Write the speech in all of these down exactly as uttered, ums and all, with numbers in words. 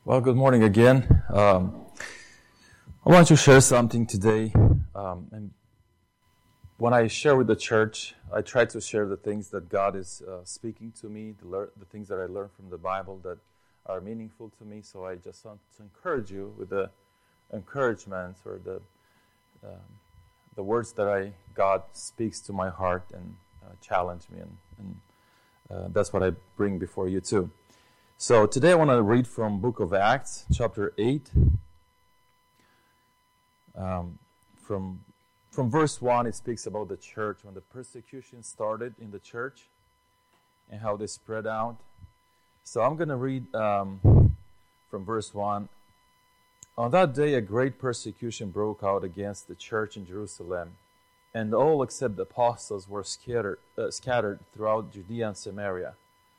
Well, good morning again. Um, I want to share something today. Um, and when I share with the church, I try to share the things that God is uh, speaking to me, the, lear- the things that I learned from the Bible that are meaningful to me. So I just want to encourage you with the encouragements or the um, the words that I God speaks to my heart and uh, challenge me, and, and uh, that's what I bring before you too. So today I want to read from Book of Acts, chapter eight. Um, from, from verse one, it speaks about the church, when the persecution started in the church and how they spread out. So I'm going to read um, from verse one. On that day, a great persecution broke out against the church in Jerusalem, and all except the apostles were scattered, uh, scattered throughout Judea and Samaria.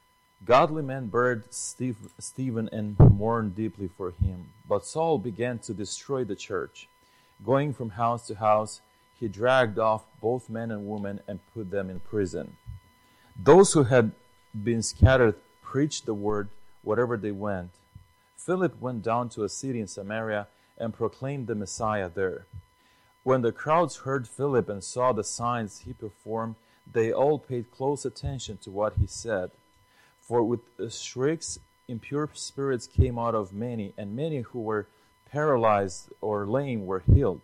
Godly men buried Stephen and mourned deeply for him. But Saul began to destroy the church. Going from house to house, he dragged off both men and women and put them in prison. Those who had been scattered preached the word wherever they went. Philip went down to a city in Samaria and proclaimed the Messiah there. When the crowds heard Philip and saw the signs he performed, they all paid close attention to what he said. For with shrieks, impure spirits came out of many, and many who were paralyzed or lame were healed.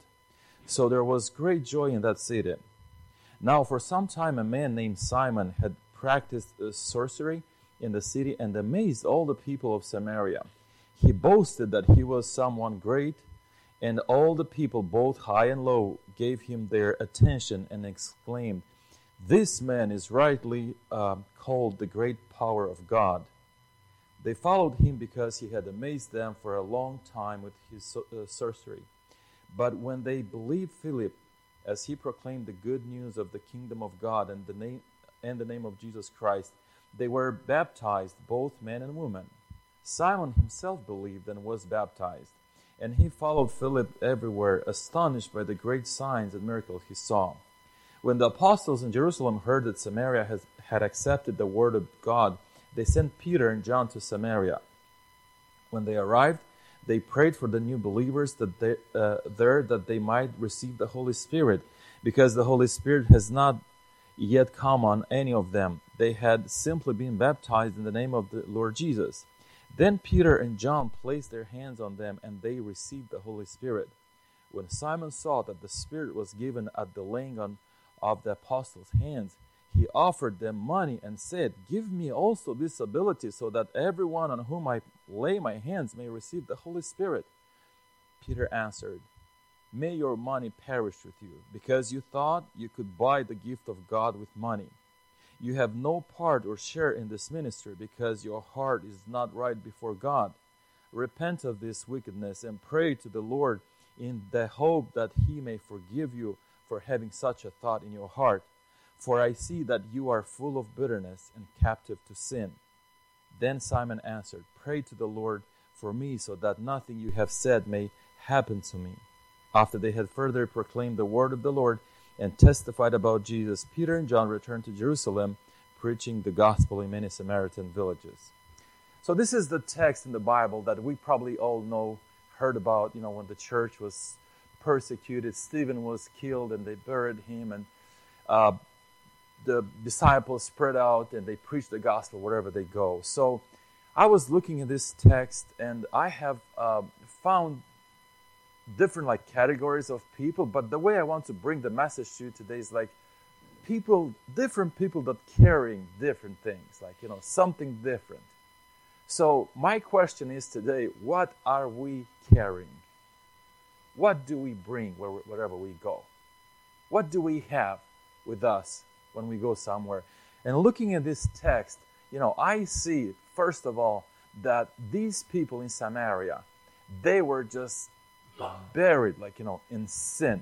So there was great joy in that city. Now for some time a man named Simon had practiced sorcery in the city and amazed all the people of Samaria. He boasted that he was someone great, and all the people, both high and low, gave him their attention and exclaimed, "This man is rightly uh, called the great power of God." They followed him because he had amazed them for a long time with his so- uh, sorcery. But when they believed Philip, as he proclaimed the good news of the kingdom of God and the name and the name of Jesus Christ, they were baptized, both men and women. Simon himself believed and was baptized, and he followed Philip everywhere, astonished by the great signs and miracles he saw. When the apostles in Jerusalem heard that Samaria has, had accepted the word of God, they sent Peter and John to Samaria. When they arrived, they prayed for the new believers that they, uh, there that they might receive the Holy Spirit, because the Holy Spirit has not yet come on any of them. They had simply been baptized in the name of the Lord Jesus. Then Peter and John placed their hands on them, and they received the Holy Spirit. When Simon saw that the Spirit was given at the laying on of the apostles' hands, he offered them money and said, "Give me also this ability, so that everyone on whom I lay my hands may receive the Holy Spirit." Peter answered, "May your money perish with you, because you thought you could buy the gift of God with money. You have no part or share in this ministry, because your heart is not right before God. Repent of this wickedness and pray to the Lord in the hope that he may forgive you for having such a thought in your heart. For I see that you are full of bitterness and captive to sin." Then Simon answered, "Pray to the Lord for me, so that nothing you have said may happen to me." After they had further proclaimed the word of the Lord and testified about Jesus, Peter and John returned to Jerusalem, preaching the gospel in many Samaritan villages. So this is the text in the Bible that we probably all know, heard about, you know, when the church was persecuted. Stephen was killed and they buried him, and uh, the disciples spread out and they preach the gospel wherever they go. So I was looking at this text, and I have uh, found different like categories of people, but the way I want to bring the message to you today is like people, different people that carrying different things, like, you know, something different. So my question is today, what are we carrying? What do we bring wherever we go? What do we have with us when we go somewhere? And looking at this text, you know, I see, first of all, that these people in Samaria, they were just buried, like, you know, in sin.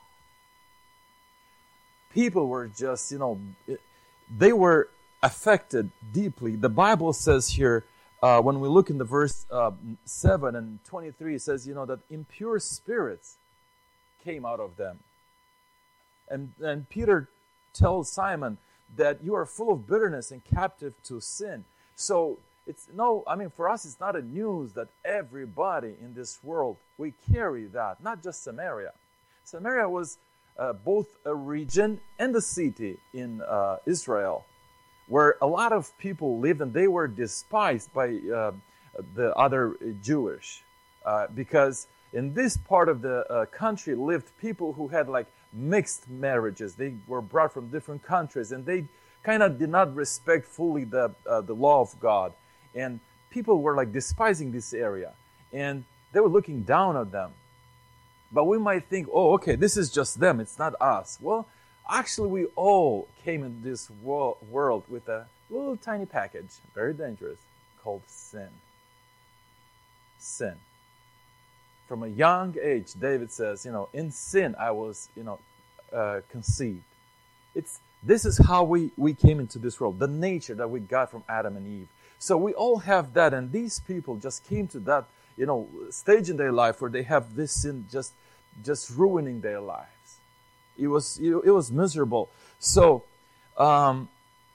People were just, you know, they were affected deeply. The Bible says here, Uh, when we look in the verse uh, seven and twenty-three, it says, you know, that impure spirits came out of them. And, and Peter tells Simon that you are full of bitterness and captive to sin. So It's no, I mean, for us, it's not a news that everybody in this world, we carry that, not just Samaria. Samaria was uh, both a region and a city in uh, Israel, where a lot of people lived, and they were despised by uh, the other Jewish, uh, because in this part of the uh, country lived people who had like mixed marriages. They were brought from different countries, and they kind of did not respect fully the uh, the law of God. And people were like despising this area, and they were looking down at them. But we might think, oh, okay, this is just them, it's not us. Well, actually, we all came in this wo- world with a little tiny package, very dangerous, called sin. Sin. From a young age, David says, you know, in sin I was, you know, uh, conceived. It's this is how we, we came into this world, the nature that we got from Adam and Eve. So we all have that, and these people just came to that, you know, stage in their life where they have this sin just, just ruining their lives. It was, it was miserable. So, um,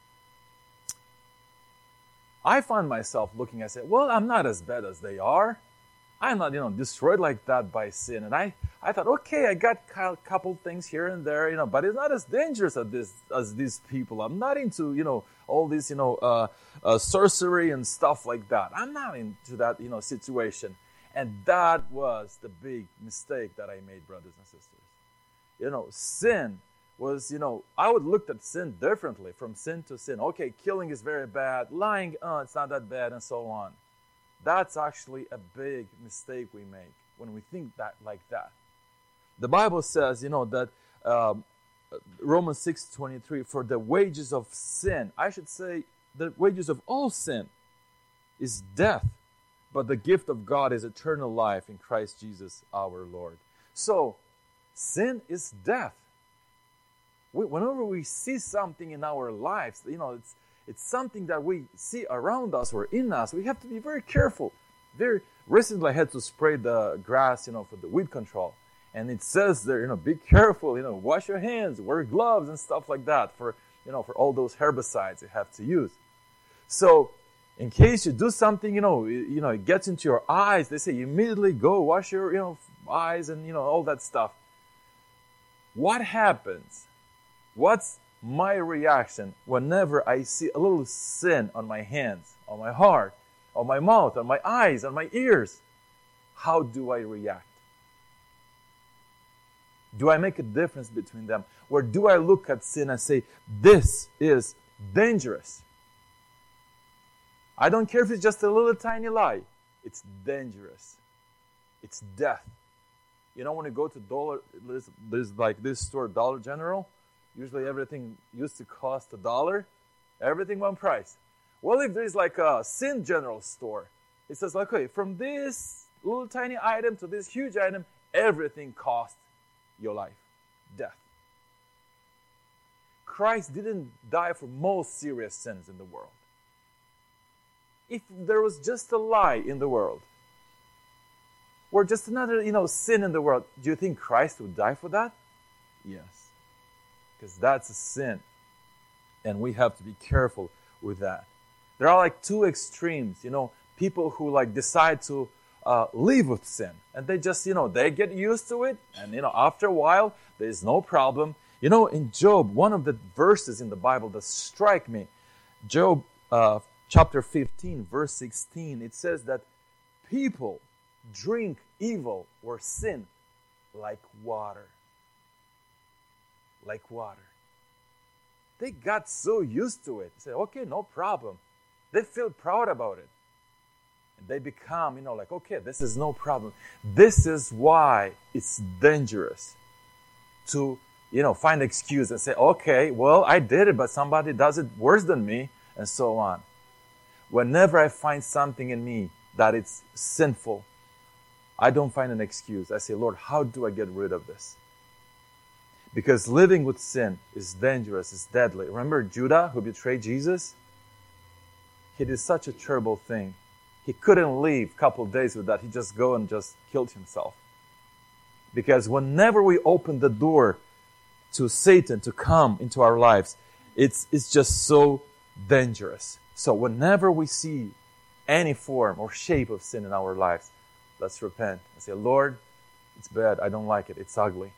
I find myself looking and say, well, I'm not as bad as they are. I'm not, you know, destroyed like that by sin. And I, I thought, okay, I got a couple things here and there, you know, but it's not as dangerous as this, as these people. I'm not into, you know, all this, you know, uh, uh, sorcery and stuff like that. I'm not into that, you know, situation. And that was the big mistake that I made, brothers and sisters. You know, sin was, you know, I would look at sin differently from sin to sin. Okay, killing is very bad. Lying, oh, it's not that bad, and so on. That's actually a big mistake we make when we think that like that. The Bible says, you know, that um, Romans six twenty-three, for the wages of sin, I should say the wages of all sin is death, but the gift of God is eternal life in Christ Jesus our Lord. So, sin is death. We, whenever we see something in our lives, you know, it's It's something that we see around us or in us. We have to be very careful. Very recently, I had to spray the grass, you know, for the weed control, and it says there, you know, be careful, you know, wash your hands, wear gloves and stuff like that for, you know, for all those herbicides you have to use. So, in case you do something, you know, you, you know, it gets into your eyes. They say immediately go wash your, you know, eyes and you know all that stuff. What happens? What's my reaction whenever I see a little sin on my hands, on my heart, on my mouth, on my eyes, on my ears? How do I react? Do I make a difference between them? Or do I look at sin and say, this is dangerous? I don't care if it's just a little tiny lie. It's dangerous. It's death. You know, when you go to Dollar, there's, there's like this store, Dollar General. Usually everything used to cost a dollar. Everything one price. Well, if there's like a Sin General store, it says like, okay, from this little tiny item to this huge item, everything costs your life. Death. Christ didn't die for most serious sins in the world. If there was just a lie in the world, or just another, you know, sin in the world, do you think Christ would die for that? Yes. Because that's a sin. And we have to be careful with that. There are like two extremes, you know, people who like decide to uh, live with sin. And they just, you know, they get used to it. And, you know, after a while, there's no problem. You know, in Job, one of the verses in the Bible that strike me, Job uh, chapter fifteen, verse sixteen, it says that people drink evil or sin like water. Like water. They got so used to it. They say, okay, no problem. They feel proud about it. And they become, you know, like, okay, this is no problem. This is why it's dangerous to, you know, find an excuse and say, okay, well, I did it, but somebody does it worse than me, and so on. Whenever I find something in me that it's sinful, I don't find an excuse. I say, Lord, how do I get rid of this? Because living with sin is dangerous, it's deadly. Remember Judah who betrayed Jesus? He did such a terrible thing. He couldn't leave a couple of days with that. He just go and just killed himself. Because whenever we open the door to Satan to come into our lives, it's, it's just so dangerous. So whenever we see any form or shape of sin in our lives, let's repent and say, Lord, it's bad. I don't like it. It's ugly.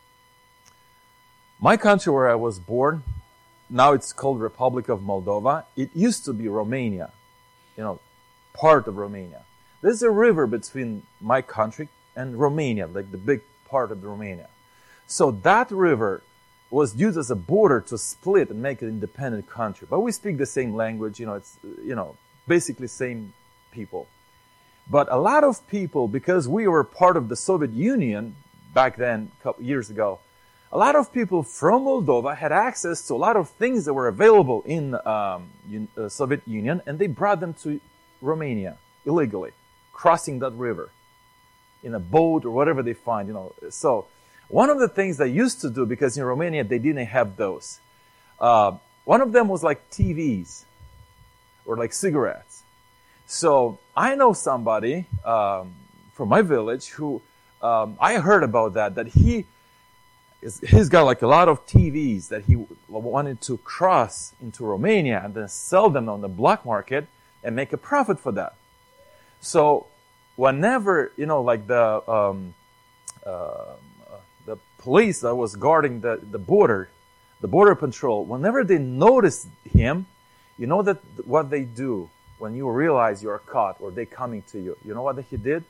My country where I was born, now it's called Republic of Moldova. It used to be Romania, you know, part of Romania. There's a river between my country and Romania, like the big part of Romania. So that river was used as a border to split and make an independent country. But we speak the same language, you know, it's, you know, basically same people. But a lot of people, because we were part of the Soviet Union back then, a couple years ago, a lot of people from Moldova had access to a lot of things that were available in um, uh, Soviet Union, and they brought them to Romania illegally, crossing that river in a boat or whatever they find, you know. So one of the things they used to do, because in Romania they didn't have those, uh, one of them was like T Vs or like cigarettes. So I know somebody um, from my village who um, I heard about that, that he is, he's got like a lot of T Vs that he wanted to cross into Romania and then sell them on the black market and make a profit for that. So whenever, you know, like the um, uh, the police that was guarding the, the border, the border patrol, whenever they noticed him, you know that what they do when you realize you're caught or they coming to you, you know what he did?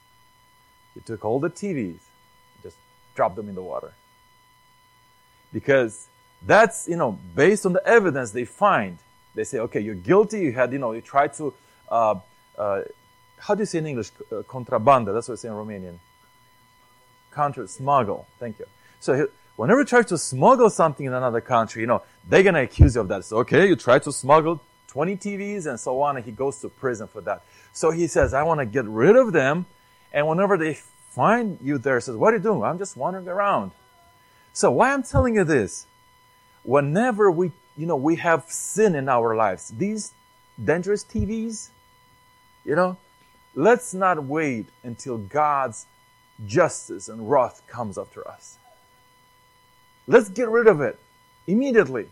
He took all the T Vs, just dropped them in the water. Because that's, you know, based on the evidence they find. They say, okay, you're guilty, you had, you know, you tried to, uh, uh, how do you say in English? Uh, contrabanda, that's what I say in Romanian. Contra, smuggle, thank you. So he, whenever you try to smuggle something in another country, you know, they're going to accuse you of that. So, okay, you try to smuggle twenty T Vs and so on, and he goes to prison for that. So he says, I want to get rid of them. And whenever they find you there, says, what are you doing? I'm just wandering around. So why I'm telling you this, whenever we, you know, we have sin in our lives, these dangerous T Vs, you know, let's not wait until God's justice and wrath comes after us. Let's get rid of it immediately.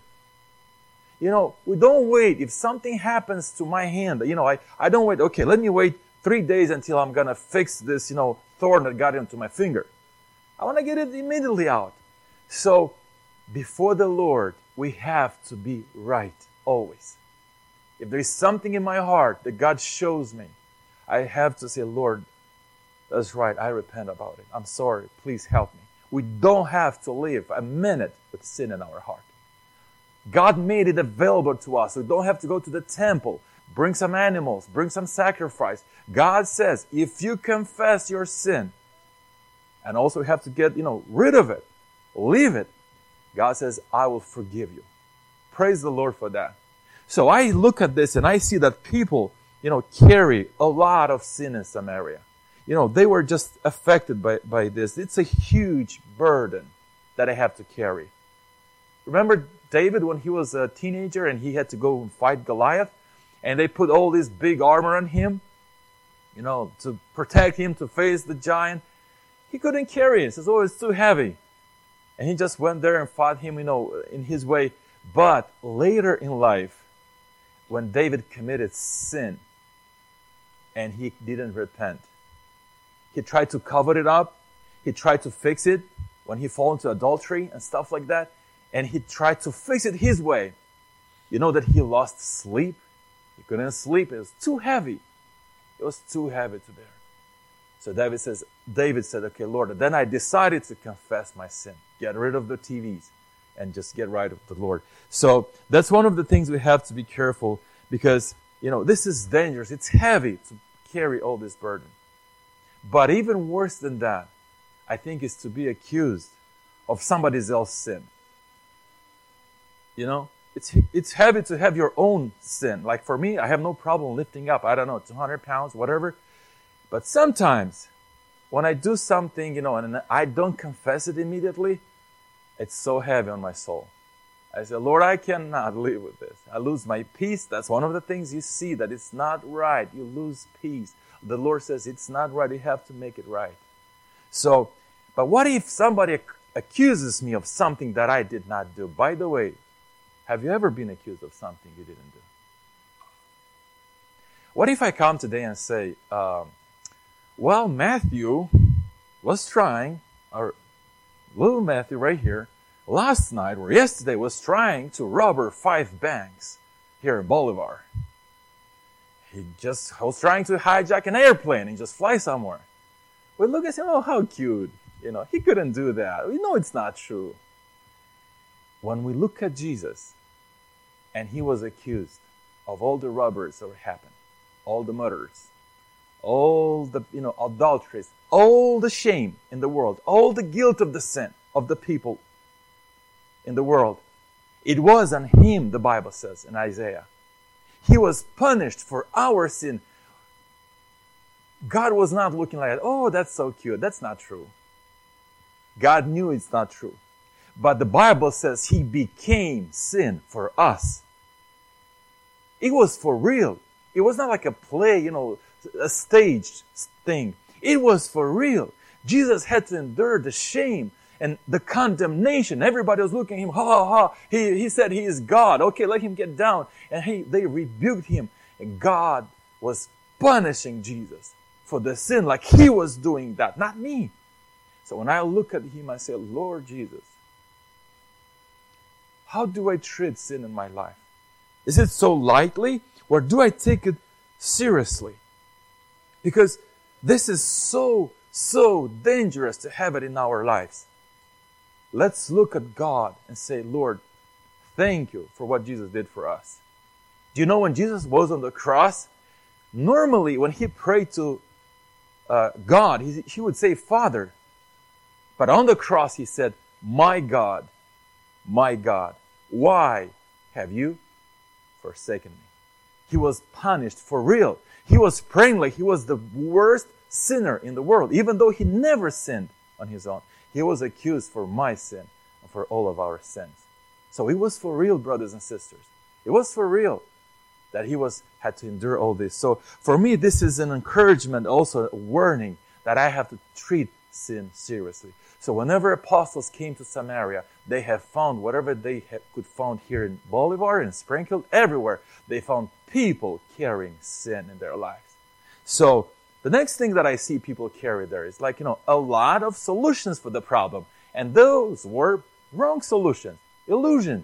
You know, we don't wait. If something happens to my hand, you know, I, I don't wait. Okay, let me wait three days until I'm going to fix this, you know, thorn that got into my finger. I want to get it immediately out. So, before the Lord, we have to be right always. If there is something in my heart that God shows me, I have to say, Lord, that's right, I repent about it. I'm sorry, please help me. We don't have to live a minute with sin in our heart. God made it available to us. We don't have to go to the temple, bring some animals, bring some sacrifice. God says, if you confess your sin, and also have to get, you know, rid of it, leave it, God says, I will forgive you. Praise the Lord for that. So I look at this and I see that people, you know, carry a lot of sin in Samaria. You know, they were just affected by, by this. It's a huge burden that I have to carry. Remember David when he was a teenager and he had to go and fight Goliath? And they put all this big armor on him, you know, to protect him, to face the giant. He couldn't carry it. He says, oh, it's too heavy. And he just went there and fought him, you know, in his way. But later in life, when David committed sin and he didn't repent, he tried to cover it up. He tried to fix it when he fell into adultery and stuff like that. And he tried to fix it his way. You know that he lost sleep. He couldn't sleep. It was too heavy. It was too heavy to bear. So David says, David said, okay, Lord, then I decided to confess my sin. Get rid of the T Vs and just get right with the Lord. So that's one of the things we have to be careful because, you know, this is dangerous. It's heavy to carry all this burden. But even worse than that, I think, is to be accused of somebody else's sin. You know, it's it's heavy to have your own sin. Like for me, I have no problem lifting up, I don't know, two hundred pounds, whatever. But sometimes when I do something, you know, and I don't confess it immediately, it's so heavy on my soul. I say, Lord, I cannot live with this. I lose my peace. That's one of the things you see, that it's not right. You lose peace. The Lord says it's not right. You have to make it right. So, but what if somebody ac- accuses me of something that I did not do? By the way, have you ever been accused of something you didn't do? What if I come today and say, um, well, Matthew was trying, or little Matthew right here, last night or yesterday was trying to rob five banks here in Bolivar. He just was trying to hijack an airplane and just fly somewhere. We look and say, oh, how cute. You know, he couldn't do that. We know it's not true. When we look at Jesus, and he was accused of all the robberies that happened, all the murders, all the, you know, adulteries, all the shame in the world, all the guilt of the sin of the people in the world. It was on him, the Bible says in Isaiah. He was punished for our sin. God was not looking like, oh, that's so cute. That's not true. God knew it's not true. But the Bible says he became sin for us. It was for real. It was not like a play, you know, a staged thing. It was for real. Jesus had to endure the shame and the condemnation. Everybody was looking at him, ha ha ha. He, he said he is God. Okay, let him get down. And he, they rebuked him. And God was punishing Jesus for the sin like he was doing that, not me. So when I look at him, I say, Lord Jesus, how do I treat sin in my life? Is it so lightly, or do I take it seriously? Because this is so, so dangerous to have it in our lives. Let's look at God and say, Lord, thank you for what Jesus did for us. Do you know when Jesus was on the cross, normally when he prayed to uh, God, he, he would say, Father. But on the cross he said, my God, my God, why have you forsaken me? He was punished for real. He was praying like he was the worst sinner in the world, even though he never sinned on his own. He was accused for my sin and for all of our sins. So it was for real, brothers and sisters. It was for real that he was had to endure all this. So for me, this is an encouragement, also a warning that I have to treat sin seriously. So whenever apostles came to Samaria, they have found whatever they have, could find here in Bolivar, in Springfield, everywhere. They found people carrying sin in their lives. So the next thing that I see people carry there is like, you know, a lot of solutions for the problem. And those were wrong solutions, illusions.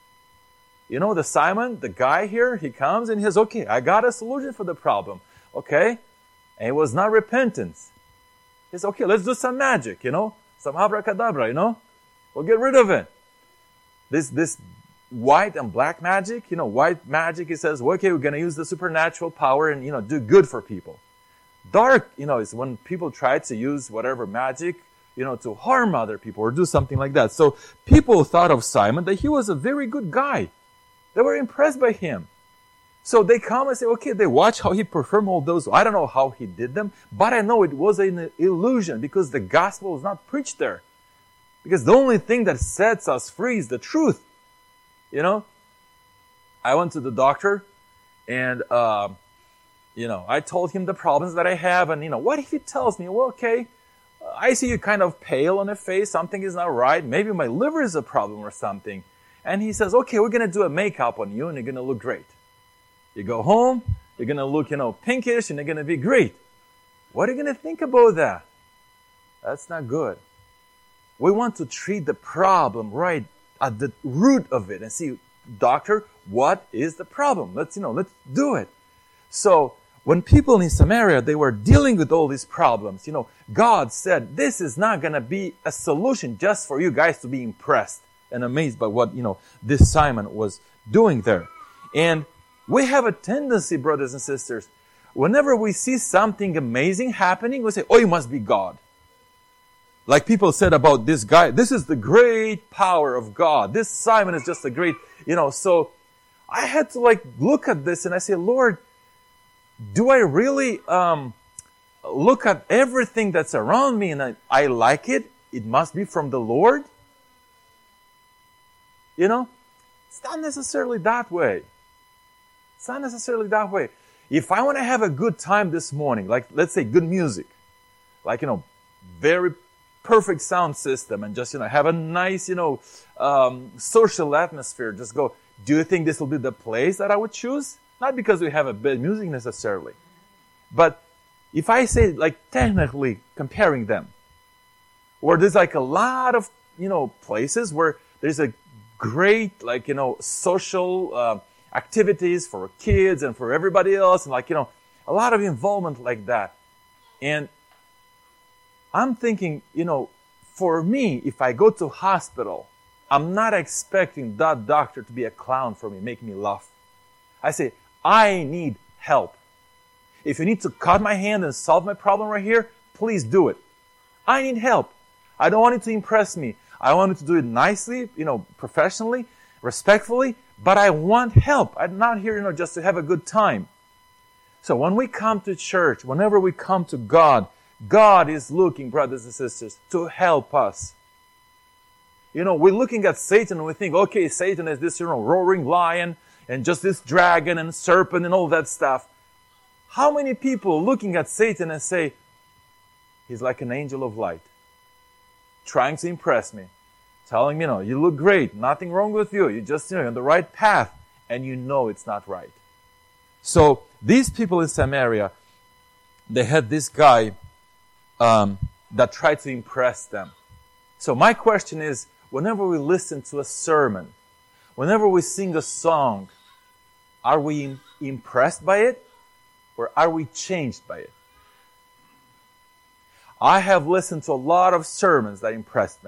You know, the Simon, the guy here, he comes and he says, okay, I got a solution for the problem. Okay? And it was not repentance. He says, okay, let's do some magic, you know? Some abracadabra, you know? We'll get rid of it. This, this white and black magic, you know, white magic, he says, well, okay, we're going to use the supernatural power and, you know, do good for people. Dark, you know, is when people try to use whatever magic, you know, to harm other people or do something like that. So people thought of Simon that he was a very good guy. They were impressed by him. So they come and say, okay, they watch how he performed all those. I don't know how he did them, but I know it was an illusion because the gospel was not preached there. Because the only thing that sets us free is the truth. You know, I went to the doctor and, uh, you know, I told him the problems that I have. And, you know, what if he tells me, well, okay, I see you kind of pale on the face. Something is not right. Maybe my liver is a problem or something. And he says, okay, we're going to do a makeup on you and you're going to look great. You go home, you're going to look, you know, pinkish and you're going to be great. What are you going to think about that? That's not good. We want to treat the problem right at the root of it and see, doctor, what is the problem? Let's, you know, let's do it. So when people in Samaria, they were dealing with all these problems, you know, God said, this is not going to be a solution just for you guys to be impressed and amazed by what, you know, this Simon was doing there. And we have a tendency, brothers and sisters, whenever we see something amazing happening, we say, oh, it must be God. Like people said about this guy, this is the great power of God. This Simon is just a great, you know, so I had to like look at this and I say, Lord, do I really um, look at everything that's around me and I, I like it? It must be from the Lord? You know, it's not necessarily that way. It's not necessarily that way. If I want to have a good time this morning, like let's say good music, like, you know, very perfect sound system and just, you know, have a nice, you know, um, social atmosphere, just go, do you think this will be the place that I would choose? Not because we have a bad music necessarily. But if I say, like, technically comparing them, where there's like a lot of, you know, places where there's a great, like, you know, social uh, activities for kids and for everybody else, and like, you know, a lot of involvement like that. And I'm thinking, you know, for me, if I go to hospital, I'm not expecting that doctor to be a clown for me, make me laugh. I say, I need help. If you need to cut my hand and solve my problem right here, please do it. I need help. I don't want it to impress me. I want it to do it nicely, you know, professionally, respectfully, but I want help. I'm not here, you know, just to have a good time. So when we come to church, whenever we come to God, God is looking, brothers and sisters, to help us. You know, we're looking at Satan and we think, okay, Satan is this, you know, roaring lion and just this dragon and serpent and all that stuff. How many people looking at Satan and say, he's like an angel of light, trying to impress me, telling me, you know, you look great, nothing wrong with you, you're just, you know, on the right path, and you know it's not right. So these people in Samaria, they had this guy um, that tried to impress them. So my question is, whenever we listen to a sermon, whenever we sing a song, are we impressed by it? Or are we changed by it? I have listened to a lot of sermons that impressed me.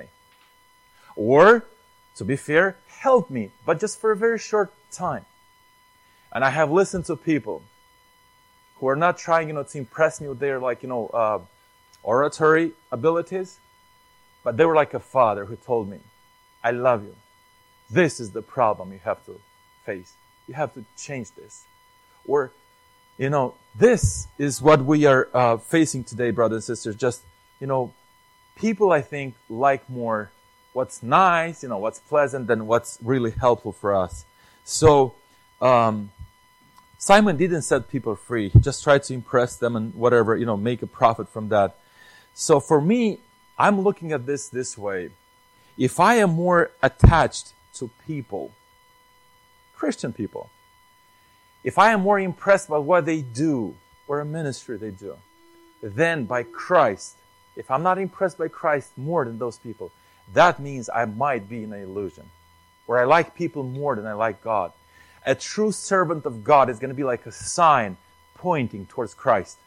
Or, to be fair, helped me, but just for a very short time. And I have listened to people who are not trying, you know, to impress me with their, like, you know, uh, oratory abilities, but they were like a father who told me, I love you. This is the problem you have to face. You have to change this. Or, you know, this is what we are uh, facing today, brothers and sisters. Just, you know, people, I think, like more what's nice, you know, what's pleasant than what's really helpful for us. So, um, Simon didn't set people free. He just tried to impress them and whatever, you know, make a profit from that. So for me, I'm looking at this this way. If I am more attached to people, Christian people, if I am more impressed by what they do or a ministry they do than by Christ, if I'm not impressed by Christ more than those people, that means I might be in an illusion where I like people more than I like God. A true servant of God is going to be like a sign pointing towards Christ.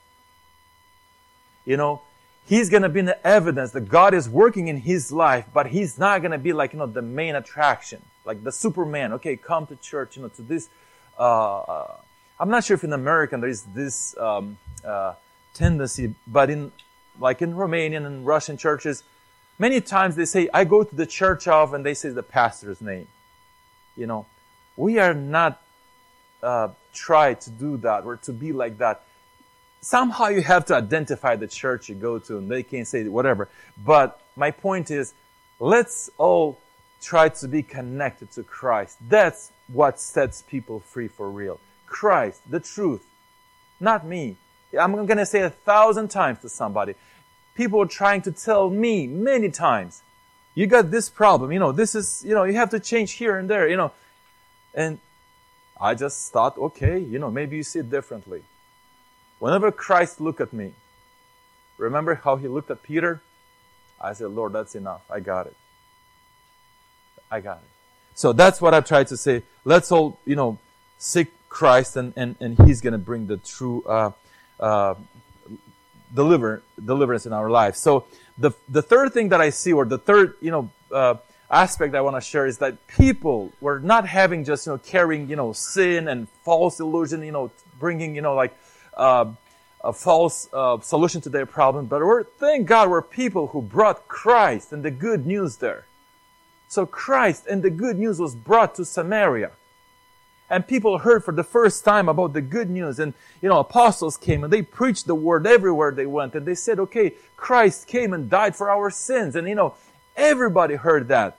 You know, he's going to be the evidence that God is working in his life, but he's not going to be like, you know, the main attraction, like the Superman. Okay, come to church, you know, to this. Uh, I'm not sure if in America there is this um, uh, tendency, but in like in Romanian and Russian churches, many times they say, I go to the church of, and they say the pastor's name. You know, we are not uh, try to do that or to be like that. Somehow you have to identify the church you go to, and they can say whatever. But my point is, let's all try to be connected to Christ. That's what sets people free for real. Christ, the truth, not me. I'm going to say a thousand times to somebody. People are trying to tell me many times, you got this problem, you know, this is, you know, you have to change here and there, you know. And I just thought, okay, you know, maybe you see it differently. Whenever Christ looked at me, remember how he looked at Peter? I said, Lord, that's enough. I got it. I got it. So that's what I tried to say. Let's all, you know, seek Christ, and, and, and he's going to bring the true uh, uh, deliver, deliverance in our lives. So the the third thing that I see, or the third, you know, uh, aspect I want to share is that people were not having just, you know, carrying, you know, sin and false illusion, you know, bringing, you know, like uh, a false uh, solution to their problem, but we're, thank God, we're people who brought Christ and the good news there. So Christ and the good news was brought to Samaria. And people heard for the first time about the good news. And, you know, apostles came and they preached the word everywhere they went. And they said, okay, Christ came and died for our sins. And, you know, everybody heard that.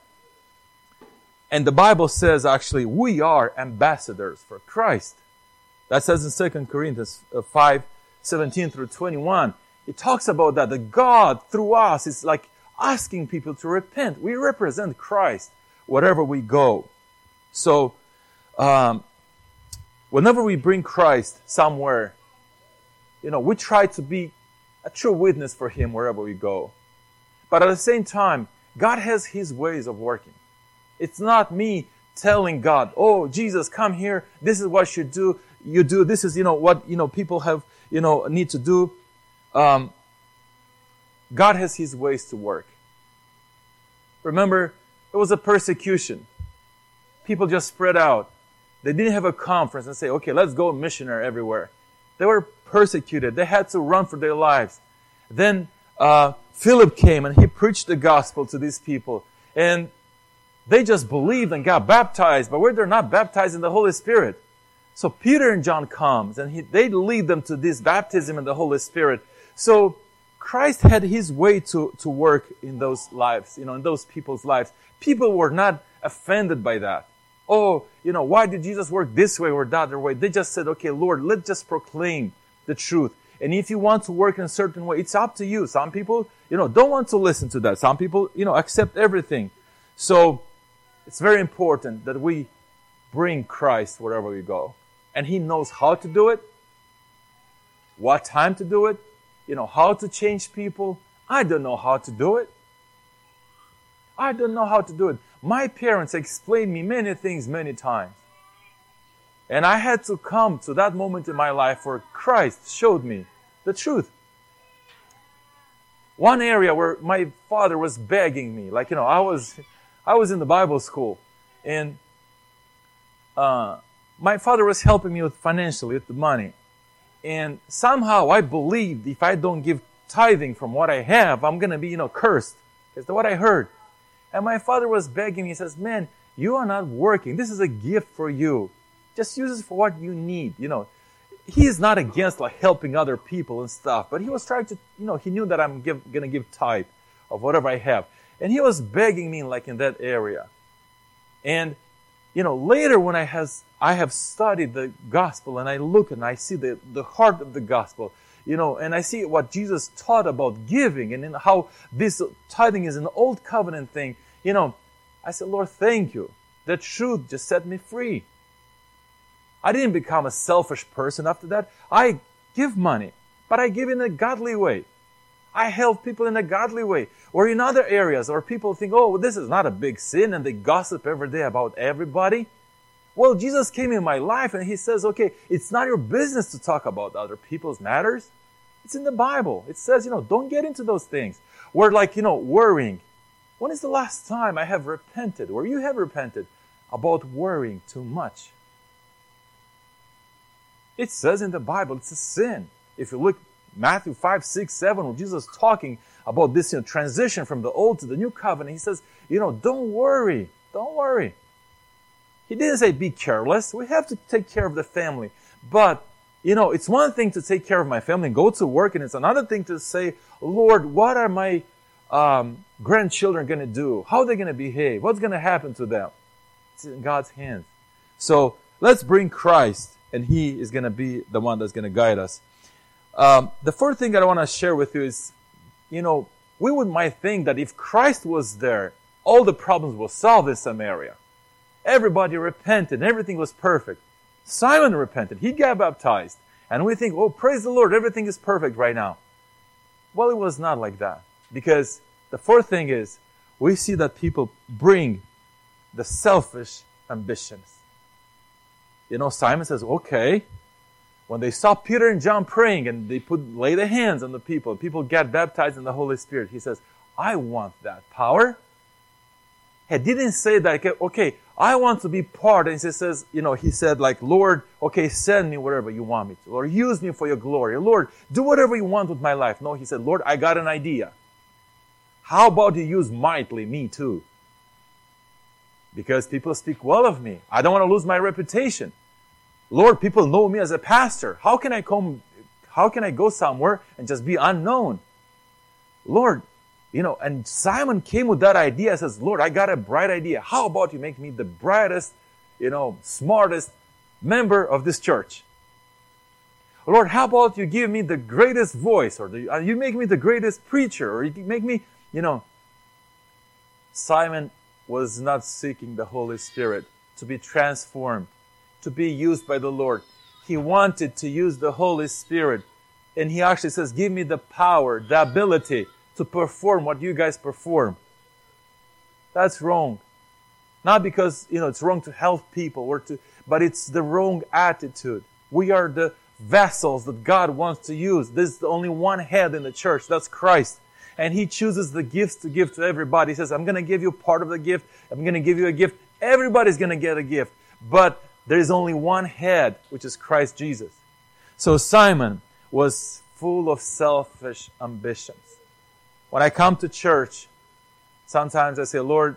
And the Bible says, actually, we are ambassadors for Christ. That says in Second Corinthians five, seventeen through twenty-one. It talks about that. That God, through us, is like asking people to repent. We represent Christ wherever we go. So, Um, whenever we bring Christ somewhere, you know, we try to be a true witness for Him wherever we go. But at the same time, God has His ways of working. It's not me telling God, oh, Jesus, come here. This is what you should do. You do. This is, you know, what, you know, people have, you know, need to do. Um, God has His ways to work. Remember, it was a persecution. People just spread out. They didn't have a conference and say, okay, let's go missionary everywhere. They were persecuted. They had to run for their lives. Then uh, Philip came and he preached the gospel to these people. And they just believed and got baptized, but where they're not baptized in the Holy Spirit. So Peter and John comes and he, they lead them to this baptism in the Holy Spirit. So Christ had His way to, to work in those lives, you know, in those people's lives. People were not offended by that. Oh, you know, why did Jesus work this way or that other way? They just said, okay, Lord, let's just proclaim the truth. And if you want to work in a certain way, it's up to you. Some people, you know, don't want to listen to that. Some people, you know, accept everything. So it's very important that we bring Christ wherever we go. And He knows how to do it, what time to do it, you know, how to change people. I don't know how to do it. I don't know how to do it. My parents explained me many things many times. And I had to come to that moment in my life where Christ showed me the truth. One area where my father was begging me, like, you know, I was I was in the Bible school, and uh, my father was helping me with financially, with the money. And somehow I believed if I don't give tithing from what I have, I'm going to be, you know, cursed. That's what I heard. And my father was begging me. He says, man, you are not working. This is a gift for you. Just use it for what you need. You know, he is not against like helping other people and stuff, but he was trying to, you know, he knew that I'm give, going to give tithe of whatever I have. And he was begging me like in that area. And, you know, later when I has I have studied the gospel and I look and I see the, the heart of the gospel, you know, and I see what Jesus taught about giving and how this tithing is an old covenant thing, you know, I said, Lord, thank you. The truth just set me free. I didn't become a selfish person after that. I give money, but I give in a godly way. I help people in a godly way. Or in other areas, or people think, oh, well, this is not a big sin, and they gossip every day about everybody. Well, Jesus came in my life and He says, okay, it's not your business to talk about other people's matters. It's in the Bible. It says, you know, don't get into those things. We're like, you know, worrying. When is the last time I have repented, or you have repented, about worrying too much? It says in the Bible, it's a sin. If you look Matthew five, six, seven, where Jesus is talking about this, you know, transition from the old to the new covenant, He says, you know, don't worry. Don't worry. He didn't say be careless. We have to take care of the family. But, you know, it's one thing to take care of my family and go to work, and it's another thing to say, Lord, what are my um, grandchildren going to do? How are they going to behave? What's going to happen to them? It's in God's hands. So let's bring Christ, and He is going to be the one that's going to guide us. Um, the first thing that I want to share with you is, you know, we would might think that if Christ was there, all the problems were solved in Samaria. Everybody repented, and everything was perfect. Simon repented. He got baptized. And we think, oh, praise the Lord, everything is perfect right now. Well, it was not like that. Because the fourth thing is, we see that people bring the selfish ambitions. You know, Simon says, okay, when they saw Peter and John praying and they put lay their hands on the people, people get baptized in the Holy Spirit. He says, I want that power. He didn't say that, okay, I want to be part. And he says, you know, he said like, Lord, okay, send me wherever you want me to. Lord, use me for your glory. Lord, do whatever you want with my life. No, he said, Lord, I got an idea. How about you use mightily me too? Because people speak well of me. I don't want to lose my reputation. Lord, people know me as a pastor. How can I come, how can I go somewhere and just be unknown? Lord, you know, and Simon came with that idea and says, Lord, I got a bright idea. How about you make me the brightest, you know, smartest member of this church? Lord, how about you give me the greatest voice, or the, uh, you make me the greatest preacher, or you make me, you know. Simon was not seeking the Holy Spirit to be transformed to be used by the Lord. He wanted to use the Holy Spirit. And he actually says, give me the power, the ability to perform what you guys perform. That's wrong. Not because, you know, it's wrong to help people, or to, but it's the wrong attitude. We are the vessels that God wants to use. There's only one head in the church. That's Christ. And He chooses the gifts to give to everybody. He says, I'm going to give you part of the gift. I'm going to give you a gift. Everybody's going to get a gift. But there is only one head, which is Christ Jesus. So Simon was full of selfish ambitions. When I come to church, sometimes I say, Lord,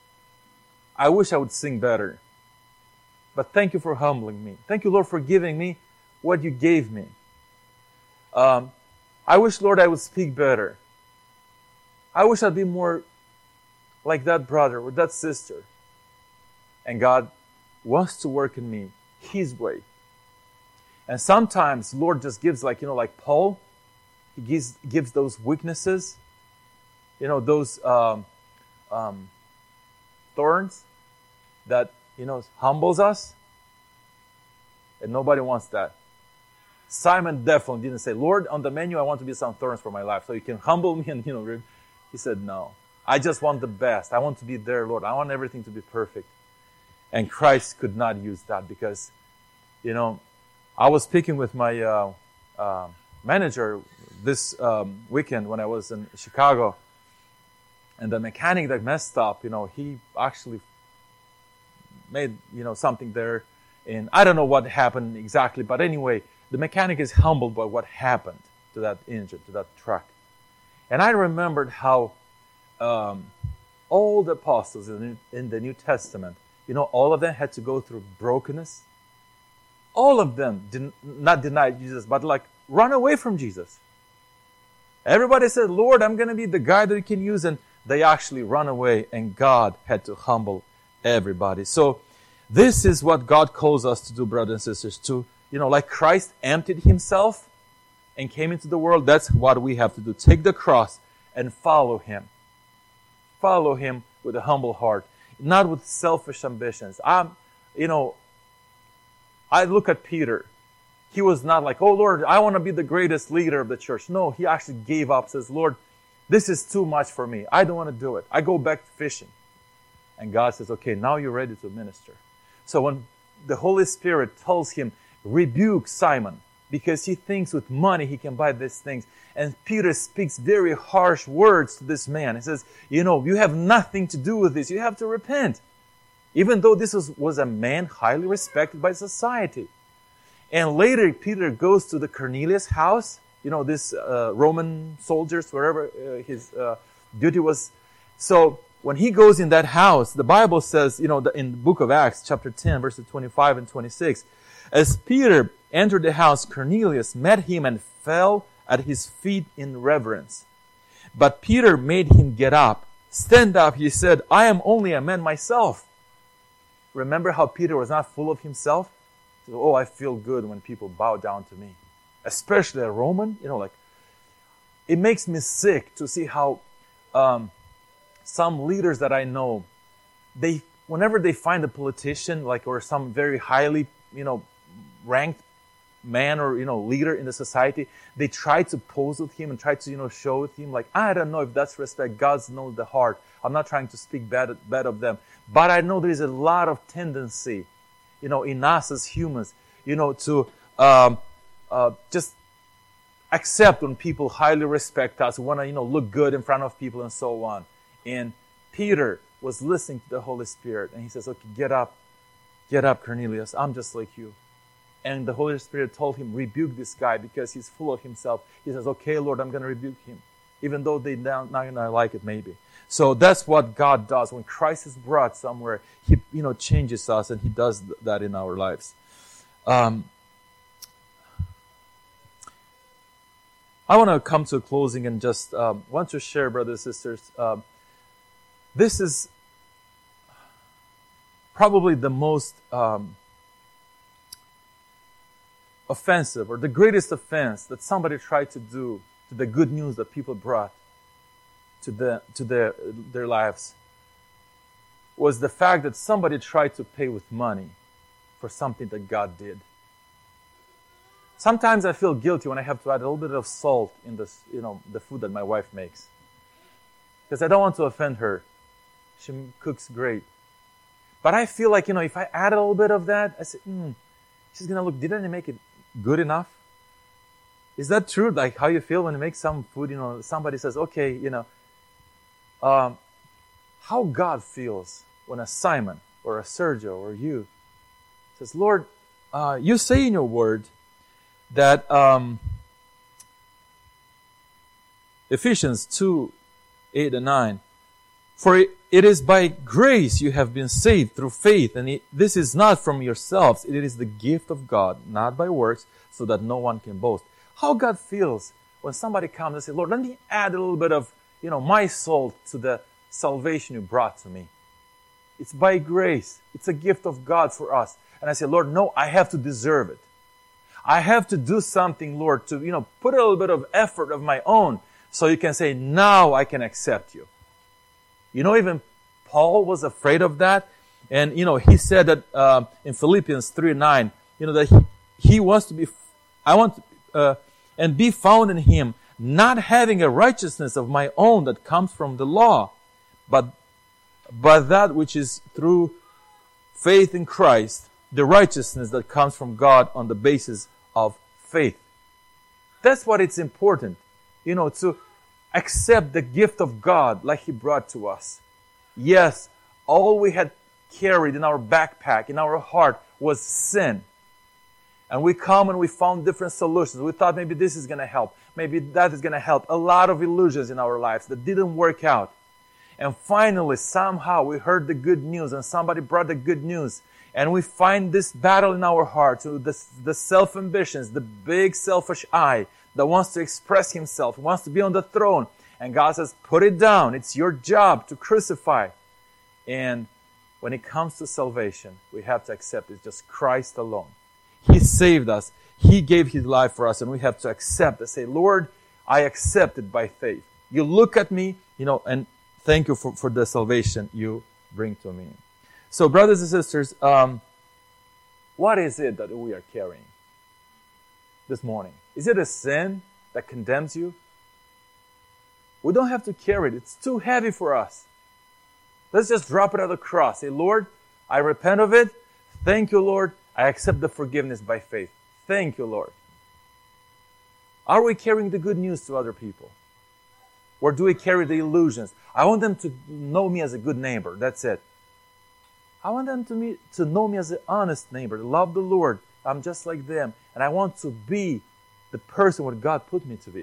I wish I would sing better. But thank you for humbling me. Thank you, Lord, for giving me what you gave me. Um, I wish, Lord, I would speak better. I wish I'd be more like that brother or that sister. And God wants to work in me His way. And sometimes Lord just gives, like, you know, like Paul, He gives gives those weaknesses, you know, those um, um, thorns that, you know, humbles us. And nobody wants that. Simon definitely didn't say, Lord, on the menu, I want to be some thorns for my life, so you can humble me and, you know, he said, no. I just want the best. I want to be there, Lord. I want everything to be perfect. And Christ could not use that because, you know, I was speaking with my uh, uh, manager this um, weekend when I was in Chicago. And the mechanic that messed up, you know, he actually made, you know, something there. And I don't know what happened exactly. But anyway, the mechanic is humbled by what happened to that engine, to that truck. And I remembered how um, all the apostles in, in the New Testament, you know, all of them had to go through brokenness. All of them did not deny Jesus, but like run away from Jesus. Everybody said, Lord, I'm going to be the guy that you can use. And they actually run away, and God had to humble everybody. So this is what God calls us to do, brothers and sisters, to, you know, like Christ emptied Himself and came into the world. That's what we have to do. Take the cross and follow Him. Follow Him with a humble heart, not with selfish ambitions. I'm, you know, I look at Peter. He was not like, oh Lord, I want to be the greatest leader of the church. No, he actually gave up, says, Lord, this is too much for me. I don't want to do it. I go back to fishing. And God says, okay, now you're ready to minister. So when the Holy Spirit tells him, rebuke Simon, because he thinks with money he can buy these things. And Peter speaks very harsh words to this man. He says, you know, you have nothing to do with this. You have to repent. Even though this was, was a man highly respected by society. And later Peter goes to the Cornelius house. You know, this uh, Roman soldiers, wherever uh, his uh, duty was. So when he goes in that house, the Bible says, you know, in the book of Acts, chapter ten, verses twenty-five and twenty-six, as Peter entered the house, Cornelius met him and fell at his feet in reverence. But Peter made him get up. Stand up, he said, I am only a man myself. Remember how Peter was not full of himself? He said, oh, I feel good when people bow down to me. Especially a Roman, you know, like, it makes me sick to see how um, some leaders that I know, they, whenever they find a politician, like, or some very highly, you know, ranked man or, you know, leader in the society, they try to pose with him and try to, you know, show with him, like, I don't know if that's respect. God knows the heart. I'm not trying to speak bad, bad of them. But I know there is a lot of tendency, you know, in us as humans, you know, to um, uh, just accept when people highly respect us, want to, you know, look good in front of people and so on. And Peter was listening to the Holy Spirit, and he says, okay, get up, get up, Cornelius. I'm just like you. And the Holy Spirit told him, rebuke this guy because he's full of himself. He says, okay, Lord, I'm going to rebuke him. Even though they're not going to like it, maybe. So that's what God does. When Christ is brought somewhere, He, you know, changes us, and He does that in our lives. Um, I want to come to a closing and just um, want to share, brothers and sisters, um, this is probably the most um, offensive, or the greatest offense that somebody tried to do to the good news that people brought to the to their their lives, was the fact that somebody tried to pay with money for something that God did. Sometimes I feel guilty when I have to add a little bit of salt in this, you know, the food that my wife makes. Because I don't want to offend her. She cooks great. But I feel like, you know, if I add a little bit of that, I say, hmm, she's going to look, didn't I make it good enough? Is that true? Like how you feel when you make some food, you know, somebody says, okay, you know, um, how God feels when a Simon or a Sergio or you says, Lord, uh, you say in your word that um, Ephesians two, eight and nine, for it, it is by grace you have been saved through faith, and it, this is not from yourselves, it is the gift of God, not by works, so that no one can boast. How God feels when somebody comes and says, Lord, let me add a little bit of, you know, my salt to the salvation you brought to me. It's by grace. It's a gift of God for us. And I say, Lord, no, I have to deserve it. I have to do something, Lord, to, you know, put a little bit of effort of my own so you can say, now I can accept you. You know, even Paul was afraid of that. And, you know, he said that uh, in Philippians three nine, you know, that he, he wants to be, I want to, uh, and be found in him, not having a righteousness of my own that comes from the law, but, but that which is through faith in Christ, the righteousness that comes from God on the basis of faith. That's what it's important, you know, to accept the gift of God like He brought to us. Yes, all we had carried in our backpack, in our heart, was sin. And we come and we found different solutions. We thought maybe this is going to help. Maybe that is going to help. A lot of illusions in our lives that didn't work out. And finally, somehow, we heard the good news and somebody brought the good news. And we find this battle in our hearts, the, the self-ambitions, the big selfish I that wants to express himself, wants to be on the throne. And God says, put it down. It's your job to crucify. And when it comes to salvation, we have to accept it's just Christ alone. He saved us. He gave His life for us, and we have to accept and say, Lord, I accept it by faith. You look at me, you know, and thank you for, for the salvation you bring to me. So, brothers and sisters, um, what is it that we are carrying this morning? Is it a sin that condemns you? We don't have to carry it. It's too heavy for us. Let's just drop it at the cross. Say, Lord, I repent of it. Thank you, Lord. I accept the forgiveness by faith. Thank you, Lord. Are we carrying the good news to other people? Or do we carry the illusions? I want them to know me as a good neighbor. That's it. I want them to, me, to know me as an honest neighbor. Love the Lord. I'm just like them. And I want to be the person what God put me to be.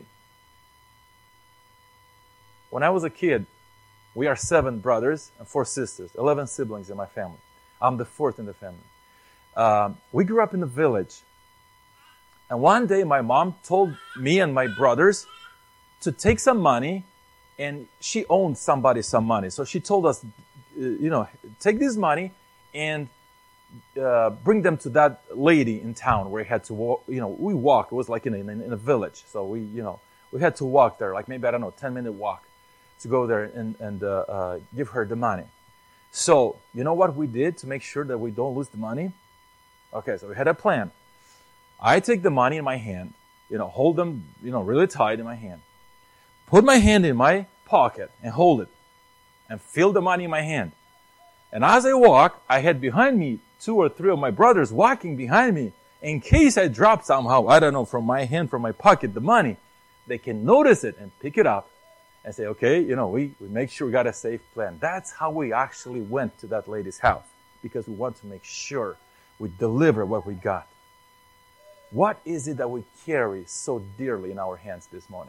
When I was a kid, we are seven brothers and four sisters, eleven siblings in my family. I'm the fourth in the family. Um, we grew up in the village. And one day my mom told me and my brothers to take some money, and she owned somebody some money. So she told us, you know, take this money and uh, bring them to that lady in town where we had to walk. You know, we walked. It was like in a, in a village. So we, you know, we had to walk there, like maybe, I don't know, ten minute walk to go there and, and uh, uh, give her the money. So, you know what we did to make sure that we don't lose the money? Okay, so we had a plan. I take the money in my hand, you know, hold them, you know, really tight in my hand. Put my hand in my pocket and hold it. And feel the money in my hand. And as I walk, I had behind me two or three of my brothers walking behind me. In case I drop somehow, I don't know, from my hand, from my pocket, the money, they can notice it and pick it up and say, okay, you know, we, we make sure we got a safe plan. That's how we actually went to that lady's house, because we want to make sure we deliver what we got. What is it that we carry so dearly in our hands this morning?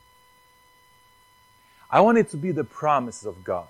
I want it to be the promises of God.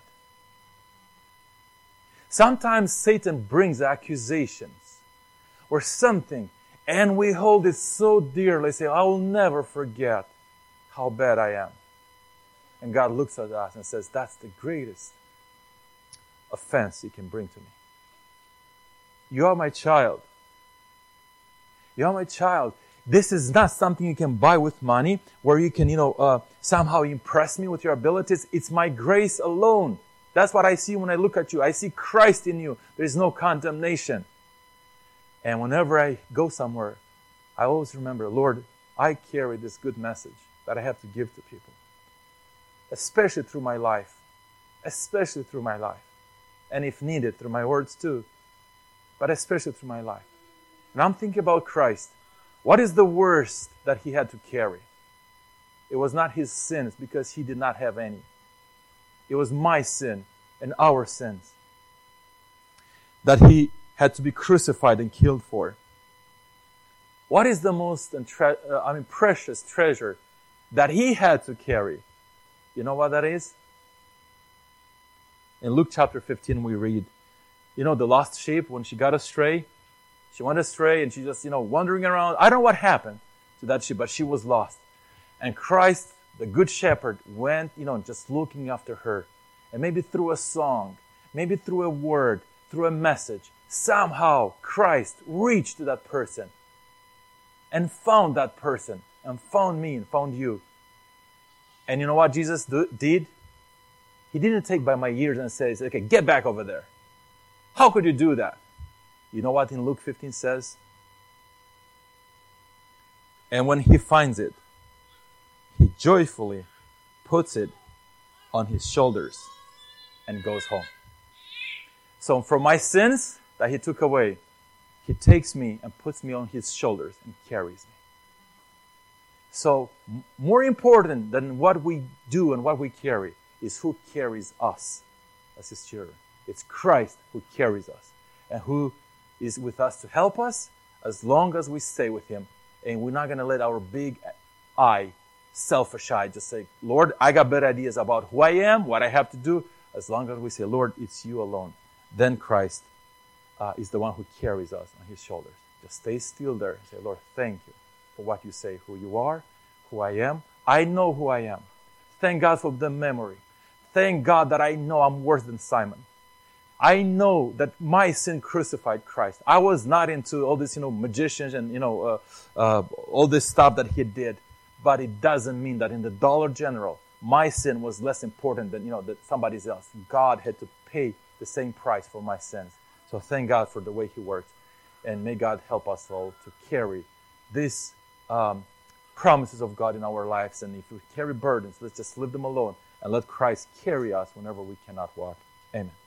Sometimes Satan brings accusations or something, and we hold it so dearly, say, I will never forget how bad I am. And God looks at us and says, that's the greatest offense you can bring to me. You are my child. You are my child. This is not something you can buy with money, where you can, you know, uh, somehow impress me with your abilities. It's my grace alone. That's what I see when I look at you. I see Christ in you. There is no condemnation. And whenever I go somewhere, I always remember, Lord, I carry this good message that I have to give to people. Especially through my life. Especially through my life. And if needed, through my words too. But especially through my life. And I'm thinking about Christ. What is the worst that he had to carry? It was not his sins, because he did not have any. It was my sin and our sins that he had to be crucified and killed for. What is the most tre- uh, I mean, precious treasure that he had to carry? You know what that is? In Luke chapter fifteen we read, you know, the lost sheep, when she got astray, she went astray and she just, you know, wandering around. I don't know what happened to that sheep, but she was lost. And Christ, the good shepherd, went, you know, just looking after her. And maybe through a song, maybe through a word, through a message, somehow Christ reached to that person and found that person and found me and found you. And you know what Jesus do, did? He didn't take by my ears and say, okay, get back over there. How could you do that? You know what in Luke fifteen says? And when he finds it, he joyfully puts it on his shoulders and goes home. So from my sins that he took away, he takes me and puts me on his shoulders and carries me. So m- more important than what we do and what we carry is who carries us as his children. It's Christ who carries us and who is with us to help us as long as we stay with him. And we're not going to let our big eye, selfish eye, just say, Lord, I got better ideas about who I am, what I have to do. As long as we say, Lord, it's you alone. Then Christ uh, is the one who carries us on his shoulders. Just stay still there and say, Lord, thank you for what you say, who you are, who I am. I know who I am. Thank God for the memory. Thank God that I know I'm worse than Simon. I know that my sin crucified Christ. I was not into all this, you know, magicians and, you know, uh, uh, all this stuff that he did. But it doesn't mean that in the Dollar General, my sin was less important than, you know, that somebody else. God had to pay the same price for my sins. So thank God for the way he works. And may God help us all to carry these um, promises of God in our lives. And if we carry burdens, let's just leave them alone and let Christ carry us whenever we cannot walk. Amen.